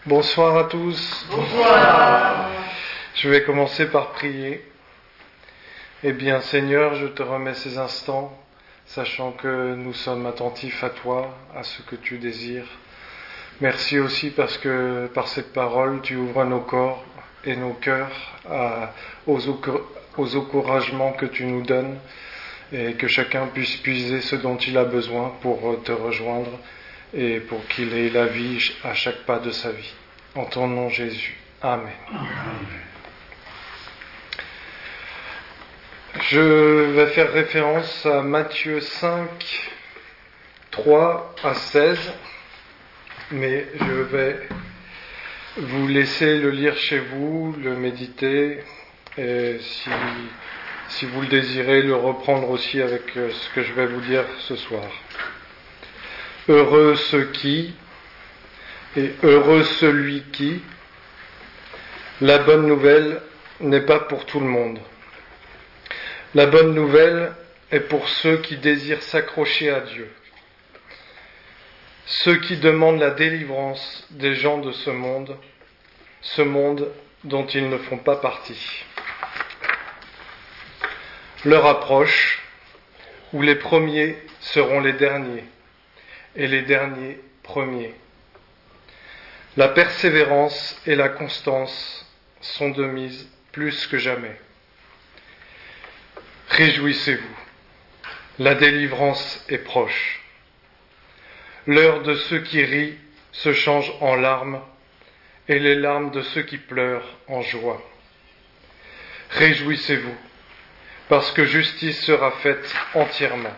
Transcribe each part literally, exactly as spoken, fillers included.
Bonsoir à tous. Bonsoir. Je vais commencer par prier. Eh bien, Seigneur, je te remets ces instants, sachant que nous sommes attentifs à toi, à ce que tu désires. Merci aussi parce que par cette parole, tu ouvres nos corps et nos cœurs à, aux, aux encouragements que tu nous donnes et que chacun puisse puiser ce dont il a besoin pour te rejoindre et pour qu'il ait la vie à chaque pas de sa vie. En ton nom, Jésus. Amen. Amen. Je vais faire référence à Matthieu cinq, trois à seize, mais je vais vous laisser le lire chez vous, le méditer, et si, si vous le désirez, le reprendre aussi avec ce que je vais vous dire ce soir. Heureux ceux qui, et heureux celui qui, la bonne nouvelle n'est pas pour tout le monde. La bonne nouvelle est pour ceux qui désirent s'accrocher à Dieu, ceux qui demandent la délivrance des gens de ce monde, ce monde dont ils ne font pas partie. L'heure approche où les premiers seront les derniers et les derniers premiers. La persévérance et la constance sont de mise plus que jamais. Réjouissez-vous, la délivrance est proche. L'heure de ceux qui rient se change en larmes, et les larmes de ceux qui pleurent en joie. Réjouissez-vous, parce que justice sera faite entièrement.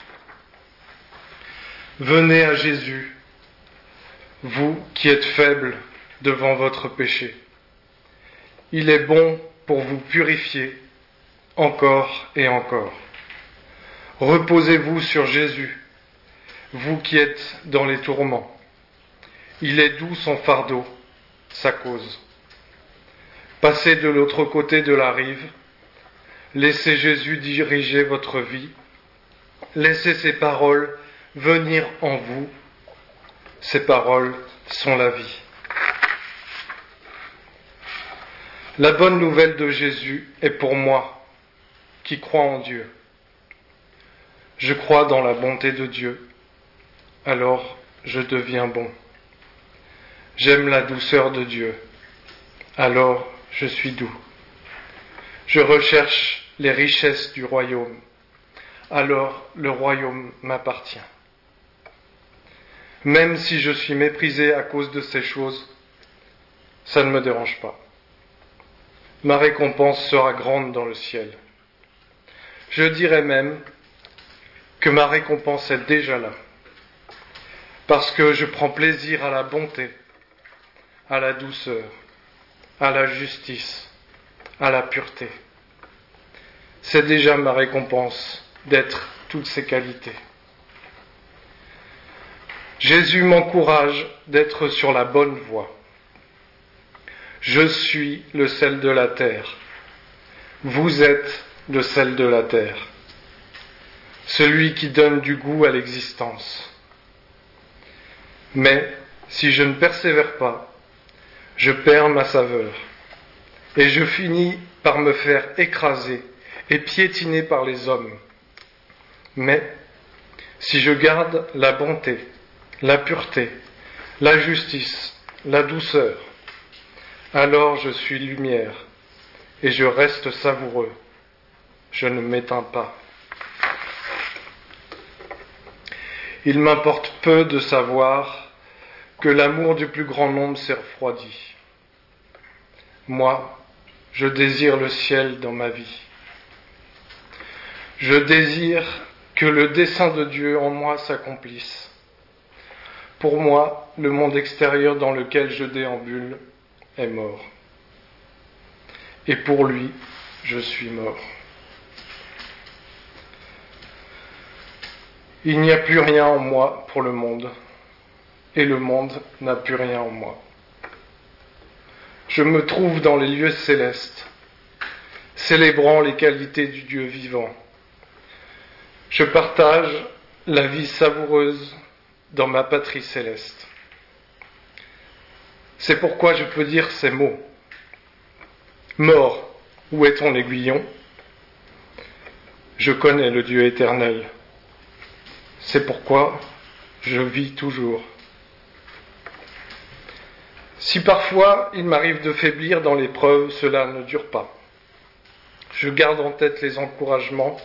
Venez à Jésus, vous qui êtes faibles devant votre péché. Il est bon pour vous purifier encore et encore. Reposez-vous sur Jésus, vous qui êtes dans les tourments. Il est doux son fardeau, sa cause. Passez de l'autre côté de la rive, laissez Jésus diriger votre vie, laissez ses paroles venir en vous. Ces paroles sont la vie. La bonne nouvelle de Jésus est pour moi, qui crois en Dieu. Je crois dans la bonté de Dieu, alors je deviens bon. J'aime la douceur de Dieu, alors je suis doux. Je recherche les richesses du royaume, alors le royaume m'appartient. Même si je suis méprisé à cause de ces choses, ça ne me dérange pas. Ma récompense sera grande dans le ciel. Je dirais même que ma récompense est déjà là, parce que je prends plaisir à la bonté, à la douceur, à la justice, à la pureté. C'est déjà ma récompense d'être toutes ces qualités. Jésus m'encourage d'être sur la bonne voie. Je suis le sel de la terre. Vous êtes le sel de la terre. Celui qui donne du goût à l'existence. Mais si je ne persévère pas, je perds ma saveur. Et je finis par me faire écraser et piétiner par les hommes. Mais si je garde la bonté, la pureté, la justice, la douceur, alors je suis lumière et je reste savoureux. Je ne m'éteins pas. Il m'importe peu de savoir que l'amour du plus grand nombre s'est refroidi. Moi, je désire le ciel dans ma vie. Je désire que le dessein de Dieu en moi s'accomplisse. Pour moi, le monde extérieur dans lequel je déambule est mort. Et pour lui, je suis mort. Il n'y a plus rien en moi pour le monde, et le monde n'a plus rien en moi. Je me trouve dans les lieux célestes, célébrant les qualités du Dieu vivant. Je partage la vie savoureuse dans ma patrie céleste. C'est pourquoi je peux dire ces mots. Mort, où est ton aiguillon ? Je connais le Dieu éternel. C'est pourquoi je vis toujours. Si parfois il m'arrive de faiblir dans l'épreuve, cela ne dure pas. Je garde en tête les encouragements,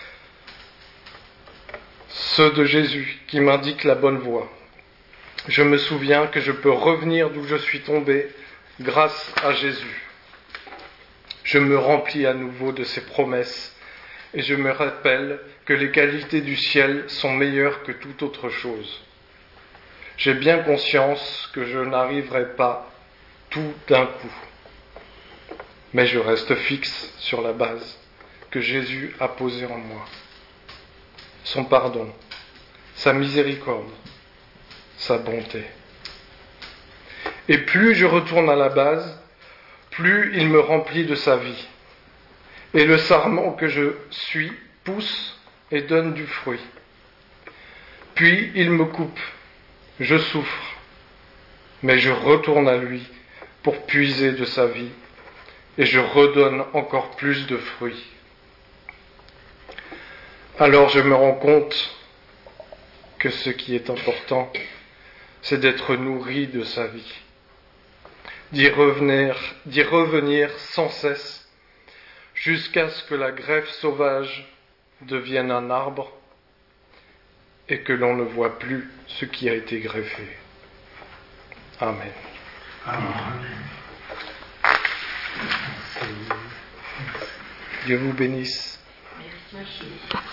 ceux de Jésus qui m'indiquent la bonne voie. Je me souviens que je peux revenir d'où je suis tombé grâce à Jésus. Je me remplis à nouveau de ses promesses et je me rappelle que les qualités du ciel sont meilleures que toute autre chose. J'ai bien conscience que je n'arriverai pas tout d'un coup, mais je reste fixe sur la base que Jésus a posée en moi. Son pardon, sa miséricorde, sa bonté. Et plus je retourne à la base, plus il me remplit de sa vie. Et le sarment que je suis pousse et donne du fruit. Puis il me coupe, je souffre, mais je retourne à lui pour puiser de sa vie et je redonne encore plus de fruits. Alors je me rends compte que ce qui est important, c'est d'être nourri de sa vie, d'y revenir, d'y revenir sans cesse, jusqu'à ce que la greffe sauvage devienne un arbre et que l'on ne voit plus ce qui a été greffé. Amen. Amen. Dieu vous bénisse. Merci.